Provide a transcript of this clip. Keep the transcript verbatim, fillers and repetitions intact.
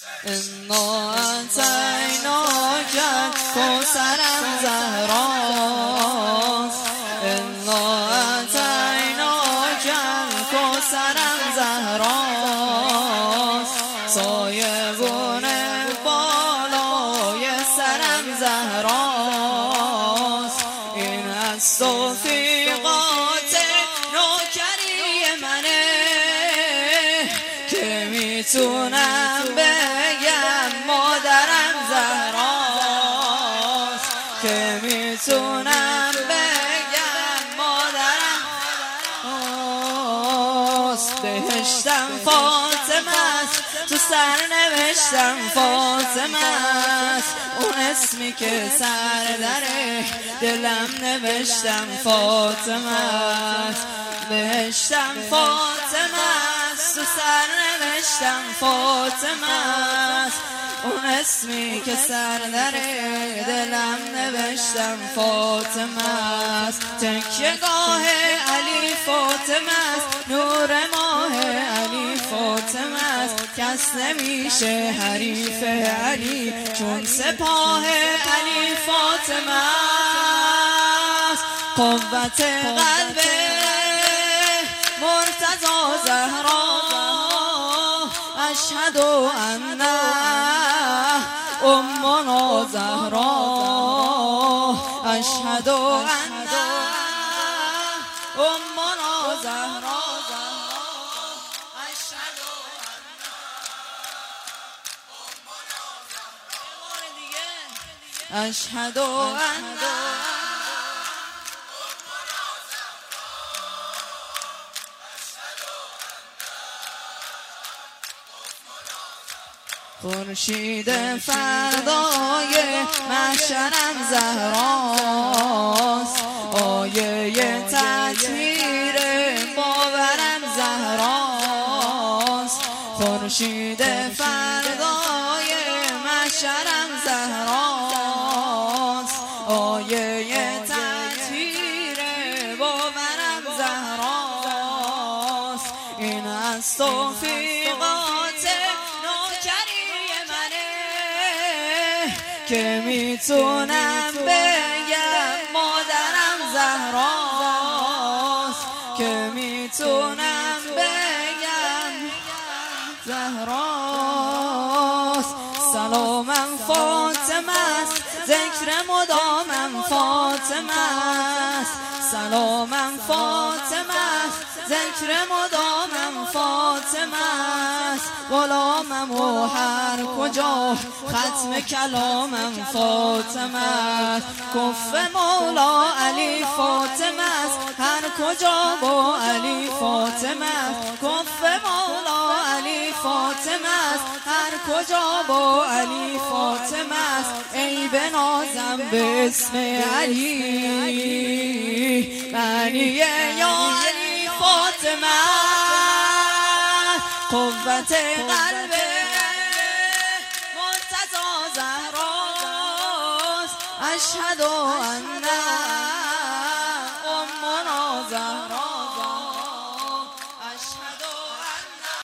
انا اتیناک کوثرم زهراست، انا اتیناک کوثرم زهراست، سایبون بالای سرم زهراست. این از توفیقات نوکری منه که میتونم بگم مادرم زهراست، که میتونم بگم مادرم زهراست. بهشتم فاطمه است، تو سر نوشتم فاطمه است، اون اسمی که سر دره دلم نوشتم فاطمه است. بهشتم فاطمه است، تو سر نوشتم فاطمه است، اون اسمی که سر دره دلم نوشتم فاطمه است. تکیه گاه علی فاطمه است، نور ماه علی فاطمه است، کس نمیشه حریف علی چون سپاه علی فاطمه است. قوت قلب مرتضی زهرا اشهد ان امنا زهرا، اشهد ان امنا زهرا، اشهد ان اشهد ان خورشید فردای محشرم زهراست، آیه تطهیر باورم زهراست. خورشید فردای محشرم زهراست، آیه تطهیر باورم زهراست. این از توفیقات که میتونم بگم مادرم زهراست، که میتونم بگم زهراست. سلامم فاطمه است، ذکر مدامم فاطمه است، سلامم فاطمه است، ذکر مدامم فاطمه است. غلامم و هر کجا ختم کلامم فاطمه است. کف مولا علی فاطمه است، هر کجا با علی فاطمه است. کف مولا علی فاطمه است، هر کجا با علی فاطمه است. ای بنازم به اسم علی، معنی یا علی فاطمه. قوت قلب مرتضی زهراست، اشهد ان